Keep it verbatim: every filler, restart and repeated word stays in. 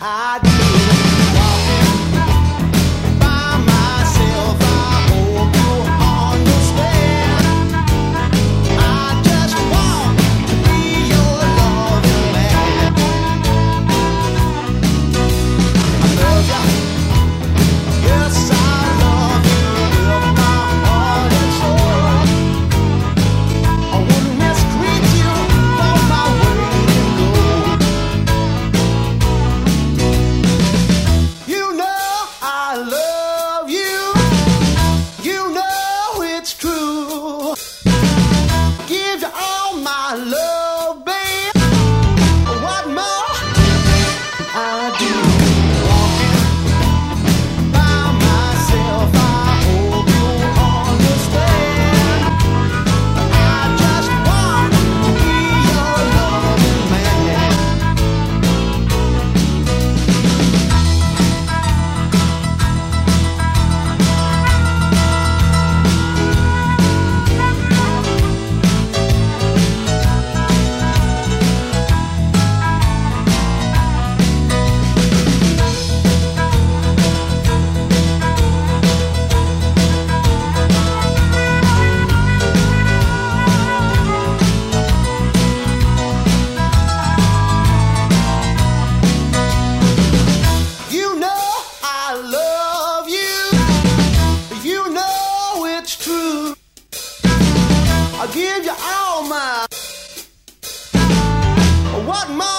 I do. Walking by myself, I hope you understand. I just want to be your loving man. I love you, yes I love you with my heart and soul. I wouldn't mistreat you for my weight in gold. You know I love you. You know it's true. Give you all my love, babe. What more? I do. Walking by myself, I hope you understand. I just want to be your loving man. You know I love you. You know it's true. I'll give you all my. What more?